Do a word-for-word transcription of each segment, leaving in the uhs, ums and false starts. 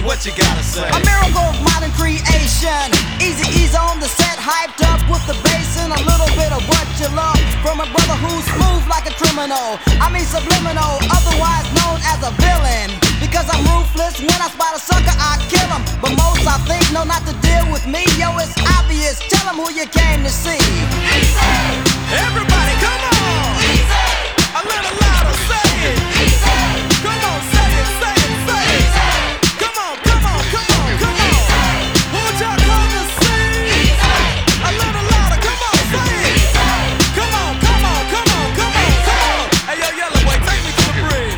what you gotta say? A miracle of modern creation. Easy E's on the set, hyped up with the bass and a little bit of what you love from a brother who's smooth like a criminal. I mean subliminal, otherwise known as a villain. Because I'm ruthless, when I spot a sucker, I kill him. But most I think know not to deal with me. Yo, it's obvious, tell them who you came to see. Easy! Everybody, come on! Easy! A little louder, say it! Easy! Come on, say it, say it, say it! Easy! Come on, come on, come on, come on! Who'd y'all come to see? Easy! A little louder, come on, say it! Easy! Come on, come on, come on, come on, come on! Hey, yo, Yellow Boy, take me to the bridge.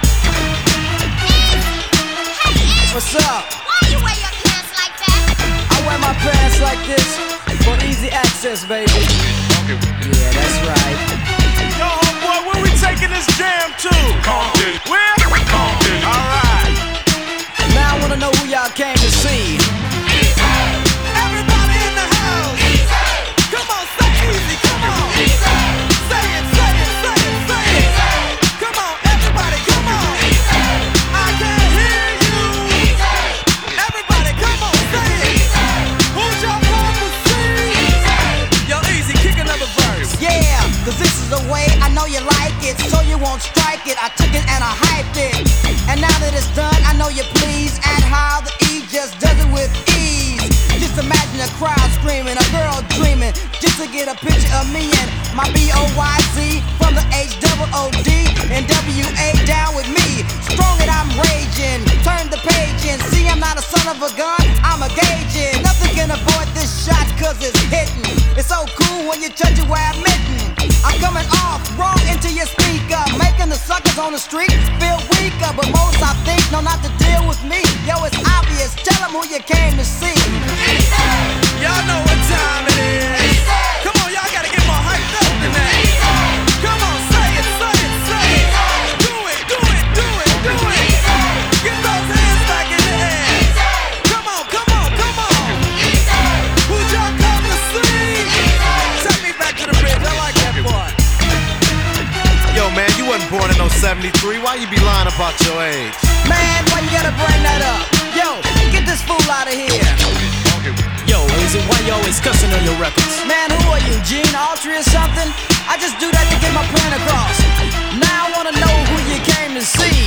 What's up? Why you wear your pants like that? I wear my pants like this for easy access, baby. Yeah, that's right. Yo, homeboy, where we taking this jam to? Compton. Where? Compton. Alright. Now I wanna know who y'all came to see. Everybody in the house. Easy. Come on, say easy. Come on. Easy. Say it, say it, say it, say it. Easy. Come on, everybody, come on. Easy. I can't hear you. Easy. Everybody, come on, say it. Easy. Who'd y'all come to see? Easy. Yo, Easy, kick another verse. Yeah, cause this is the way I know you like it, so you won't strike it. I took it and I hyped it. And now that it's done, I know you're pleased at how the E just does it with ease. Just imagine a crowd screaming, a girl dreaming, just to get a picture of me and my B O Y Z from the H O O D and W A down with me. Strong and I'm raging, turn the page and see I'm not a son of a gun, I'm a gauging. Nothing can avoid this shot cause it's hitting. It's so cool when you touch it where I'm mitten. I'm coming off wrong into your speaker, making the suckers on the street feel weaker. But most I think know not to deal with me. Yo, it's obvious, tell them who you came to see. Y'all know what time it is. Come on, y'all gotta get more hyped up than that. Come on, say it, say it, say it. Do it, do it, do it, do it. Get those hands back in the air. Come on, come on, come on. Who'd y'all come to see? Take me back to the bridge, I like that part. Yo, man, you wasn't born in no seventy-three. Why you be lying about your age? Man, why you gotta bring that up? Yo, get this fool out of here. Yo, Easy, why you always cussing on your records? Man, who are you, Gene Autry or something? I just do that to get my point across. Now I wanna know who you came to see.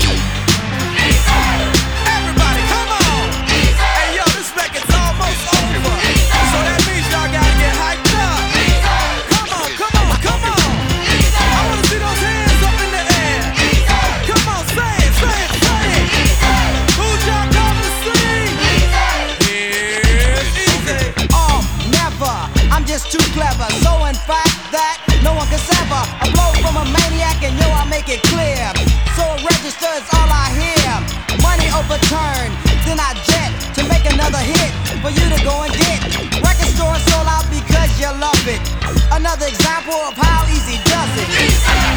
Everybody, come on! Hey, yo, this record's almost over. So that means y'all gotta get hyped up. Come on, come on, come on! I wanna see those hands up in the air. Come on, say it, say it, say it. Who'd y'all come to see? Here's Easy. Oh, never, I'm just too clever. So in fact that no one can sever a blow from a maniac, and yo, I make it clear. So a register is all I hear. Money overturned, then I jet to make another hit for you to go and get. Record store sold out because you love it. Another example of how easy does it.